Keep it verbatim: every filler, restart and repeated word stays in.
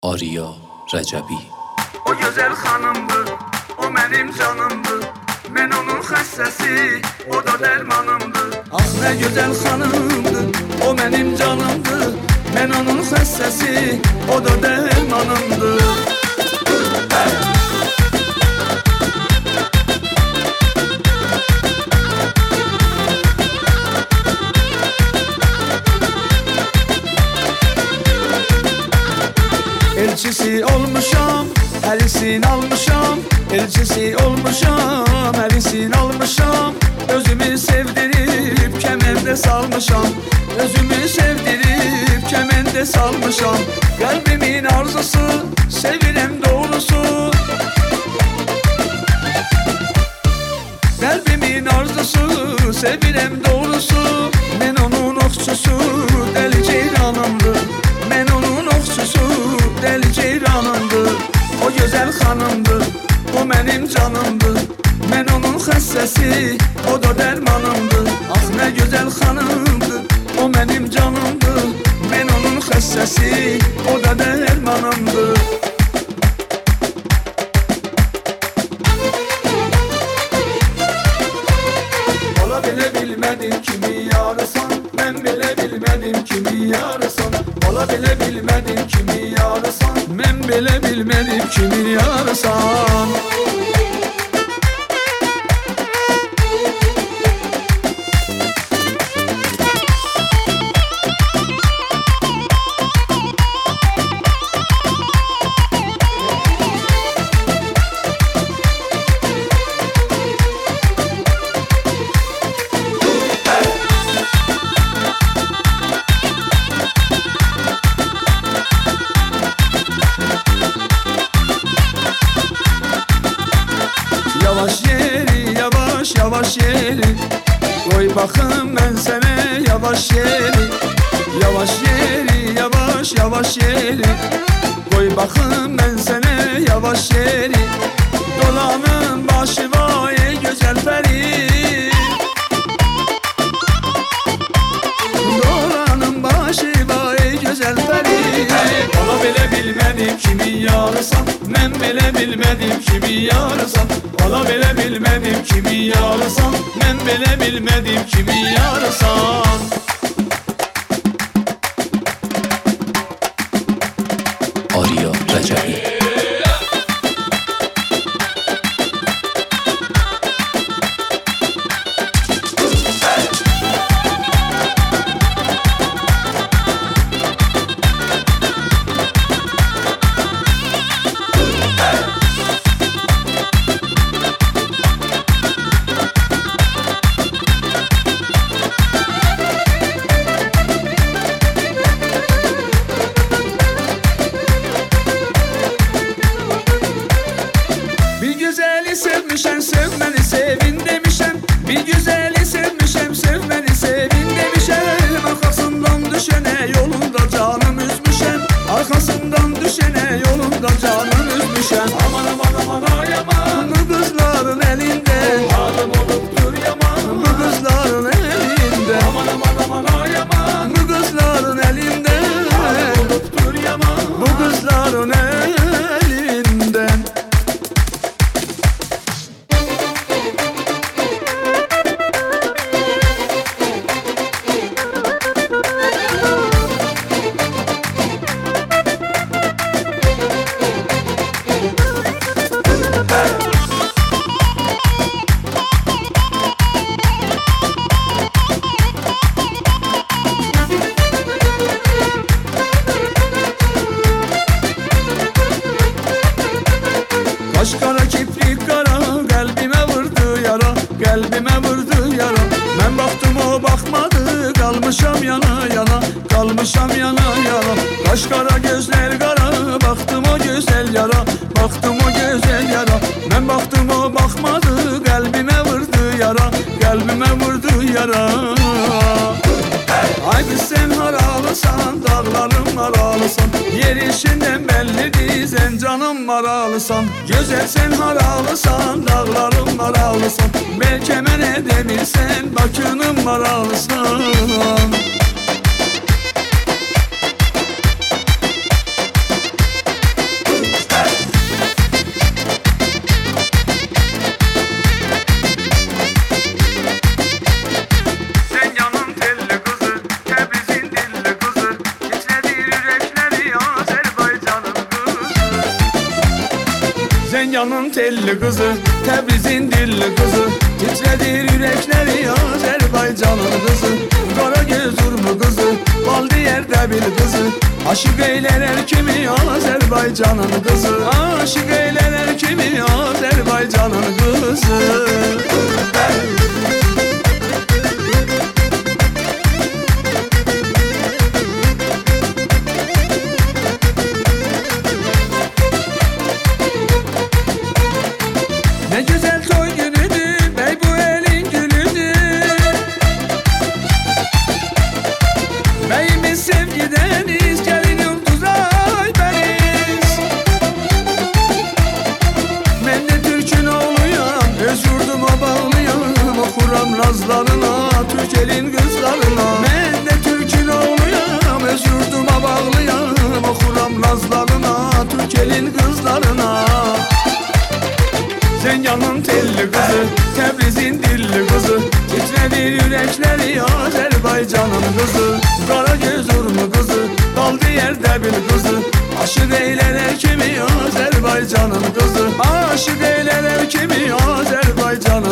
Arya Rəcəbi. O gözəl xanımdır, o mənim canımdır. Mən onun xəstəsi, o da dərmanımdır. Ah nə gözəl xanımdır, o mənim canımdır. Mən onun xəstəsi, o da dərmanımdır. Elçisi olmuşam, əlisin almışam. Elçisi olmuşam, əlisin almışam. Özümü sevdirib kəməndə salmışam. Özümü sevdirib kəməndə salmışam. Qəlbimin arzusu, sevirəm doğrusu. Qəlbimin arzusu, sevirəm doğrusu. Mən onun oxçusu, dəli ceyranımdır. Mən onun oxçusu, dəli ceyranımdır. O gözəl xanımdır, o mənim canımdır. Mən onun xəstəsi, o da dərmanımdır. Ah nə gözəl xanımdır, o mənim canımdır. Mən onun xəstəsi, o da dərmanımdır. Ola belə bilmədim kimi yarasan. Mən belə bilmədim kimi yarasan. Ola belə bilmədim kimi yarasan. Mən belə bilmədim kimi yarasan. Yavaş yeri, yavaş yavaş yeri. Koy bakım ben sana yavaş yeri. Yavaş yeri, yavaş yavaş yeri. Koy bakım ben sana yavaş yeri. Dolanın başı vay ey güzel peri. Dolanın başı vay ey güzel peri. Ola belə bilmədim kimi yarasan. Mən belə bilmədim kimi yarasan. Ola belə bilmədim kimi yarasan. Mən belə bilmədim kimi yarasan. Arya Rəcəbi. Sevmişəm, sevməni sevin demişəm. Bir güzeli sevmişəm, sevməni sevin demişəm. Arkasından düşənə yolunda canım üzmüşəm. Arkasından düşənə yolunda canım üzmüşəm. Aman aman aman ay aman. Bu kızların elində adım olubdur yaman. Bu kızların elində aman aman aman ay aman. Bu kızların elində adım olubdur yaman. Bu kızların elindən. Kaş kara kiprik kara, kalbime vurdu yara. Kalbime vurdu yara. Ben baktım o bakmadı, kalmışam yana yana. Kalmışam yana yana. Kaş kara gözler kara, baktım o güzel yara. Baktım o güzel yara. Ben baktım o bakmadı, kalbime vurdu yara. Kalbime vurdu yara. Ay biz sen haralısan, dağlarım haralısan. Yer işinden bellidir, sen canım haralısan. Güzel sen haralısan, dağlarım haralısan. Belki mən edebilsen, bakınım haralısan. Zenyanın telli kızı, Tebriz'in dilli kızı, titredir yürekleri Azerbaycan'ın kızı. Kara göz urmu kızı, bal diyerde bil kızı, aşık eyler her kimi Azerbaycan'ın kızı. Aşık eyler her kimi Azerbaycan'ın kızı. Ne güzel toy günüdür, bey bu elin gülüdür. Beyimiz sevgideniz, gelin yıldız aybeniz. Ben de Türk'ün oğluyam, öz yurduma bağlıyam. Okuram razlarına, Türk elin kızlarına. Ben de Türk'ün oğluyam, öz yurduma bağlıyam. Okuram razlarına, Türk elin kızlarına. Zenyanın telli kızı, Tebriz'in dilli kızı, titredir yürekleri Azerbaycan'ın kızı. Kara göz urmu kızı, kaldı yerde bil kızı, aşık eyler her kimi Azerbaycan'ın kızı. Aşık eyler her kimi Azerbaycan'ın